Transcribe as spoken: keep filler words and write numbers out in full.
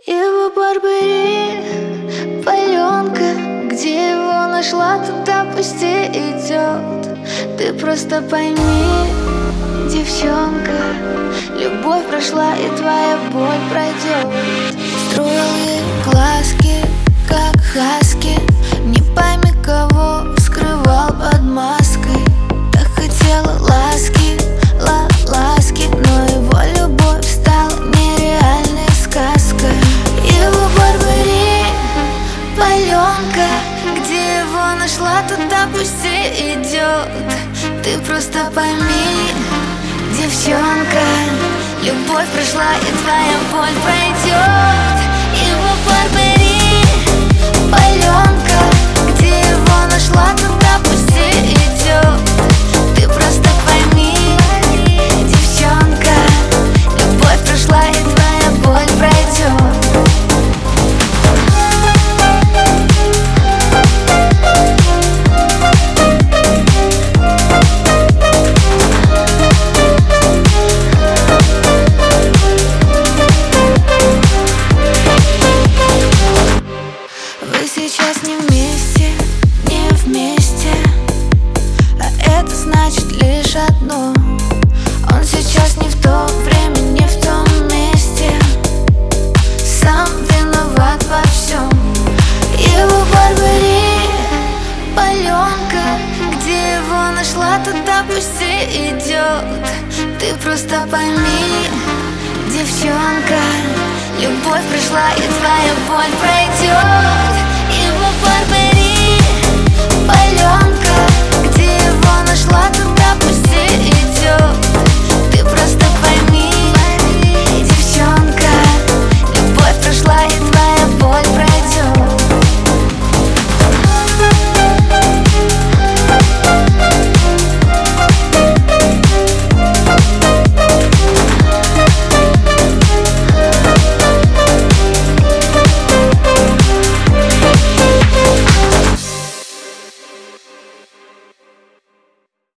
Его Барбери, паленка, где его нашла, туда пусть и идет. Ты просто пойми, девчонка, любовь прошла и твоя боль пройдет. Строил ей глазки, как хаски, не пойми кого скрывал под маской. Так хотела ласки, ла ласки, но его любовь стала нереальной сказкой. Его Барбери, паленка, где его нашла, туда пусть и идет. Ты просто пойми, девчонка, любовь прошла и твоя боль пройдет. Его Барбери, паленка, где его нашла, туда пусть и идет. Ты просто пойми, девчонка, любовь прошла и твоя боль пройдет. Вы сейчас не вместе, не вместе, а это значит лишь одно: он сейчас не в то время, не в том месте, сам виноват во всем. Его Барбери, паленка, где его нашла, туда пусть и идет. Ты просто пойми, девчонка, любовь пришла и твоя боль пройдет.